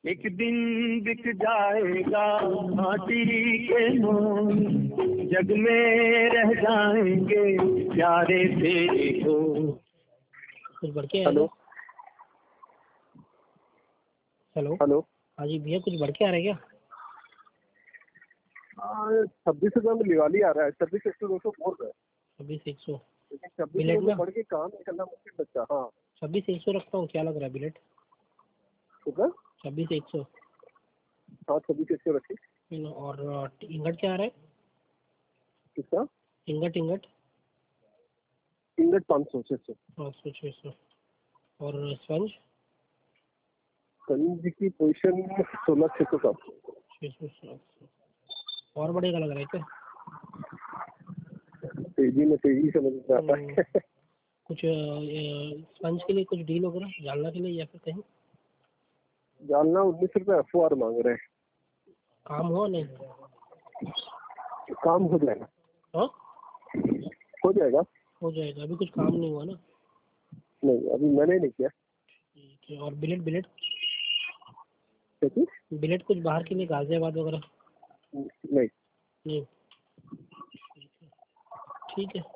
एक दिन बिक जाएगा माटी के मोल, जग में रह जाएंगे प्यारे तेरे को। कुछ बढ़ के हेलो हेलो हेलो। हाँ जी भैया, कुछ बढ़ के आ रहा है क्या? 26,000 में दिवाली आ रहा है, 26,100 बोल रहा है। 26,100 लेकिन 26,000 बिलेट में ना? बढ़ के काम निकलना मुश्किल लगता। हाँ 26,100 रखता हूँ, क्या लग रहा है बिलेट? कितना? 26,100। हाँ 26,100 रखी। और इंगट क्या आ रहा है? कितना? इंगट इंगट इंगट 500 600। 500 600। और स्पंज? कल की पोजीशन 16,600 का। 600 700। और बढ़ेगा लग रहा है क्या? तेजी में तेजी समझ में आता है। कुछ स्पंज के लिए कुछ डील वगैरह जालना के लिए या फिर कहीं? जालना 19 रुपए अफवार मांग रहे हैं। काम हुआ नहीं? काम हो जाएगा। हाँ हो जाएगा। हो जाएगा, अभी कुछ काम नहीं हुआ ना? नहीं अभी मैंने नहीं किया। ठीक है। और बिलेट बिलेट क्योंकि बिलेट कुछ बाहर के लिए, गाजियाबाद वगैरह? नहीं नहीं। ठीक है।